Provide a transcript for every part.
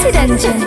रंजन।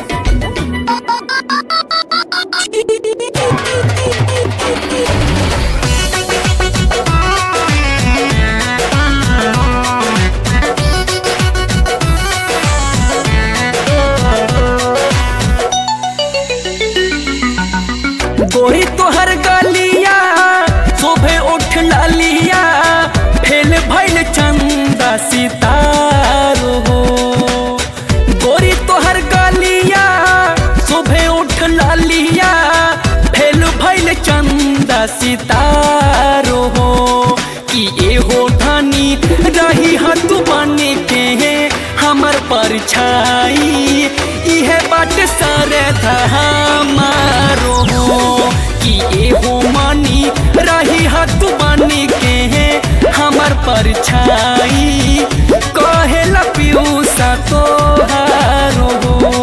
गोरी तोहर गलिया शोभे उठ लालिया फेल भइल चंदा सितारो हो। गोरी तोहर गलिया शोभे उठ लालिया फेल भइल चंदा सितारो हो। कि एहो धनी रही हत बने के हमर परछाई इहे बाट सरे हमारो हो। कि एहो मानी रही हत बने के हमर परछाई कहेला पियूसा तोहारो हो।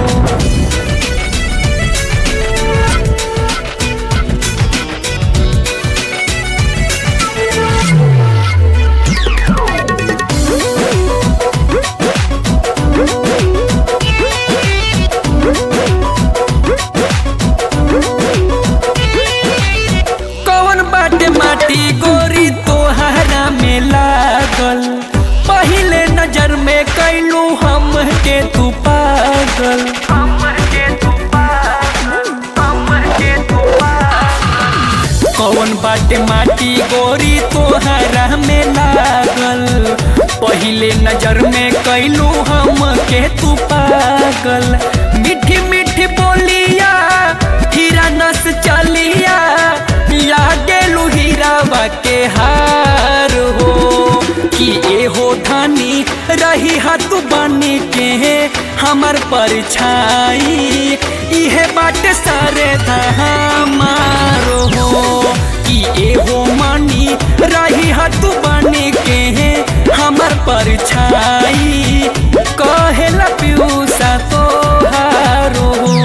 माटी गोरी तोहरा में लागल पहले नजर में कैलू हम के तू पागल। कौन बाटे माटी गोरी तोहरा में लागल पहले नजर में कैलू हम के तू पागल। मीठी मीठी बोलिया हीरा नस चलिया लागेलू हीरावा के हार हो। कि एहो धनी रही हाथ बनी के हमर परछाई इहे बाट सारे हमारो हो। कि एहो मानी रही हाथ बनी के हमर परछाई कहेला पियूसा तोहारो हो।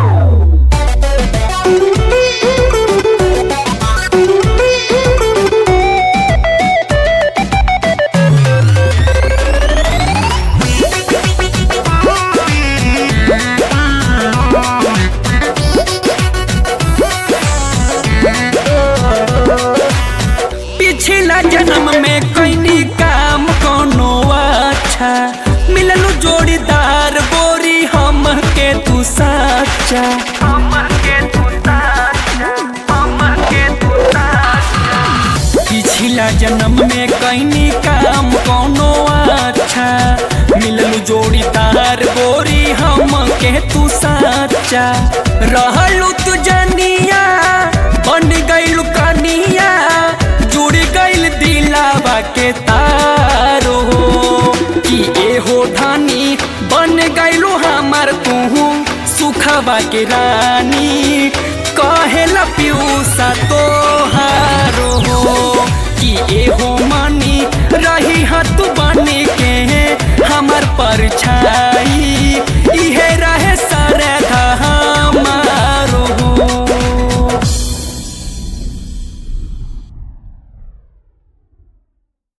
पिछला जन्म में कैनी काम कोनो अच्छा मिललू जोड़ीदार गोरी हम के तू सच्चा। पिछला जन्म में कैनी काम कोनो अच्छा मिललू जोड़ीदार गोरी हम के तू सच्चा। रहलू तू जनिया बन गइलू कनिया जुड़ गइल दिलावा के तारो हो। कि एहो धनी बन गइलू हमार तू सुखवा के रानी कहेला पियूसा तोहारो हो। कि एहो मानी रही हाथ बने के हमर परछाई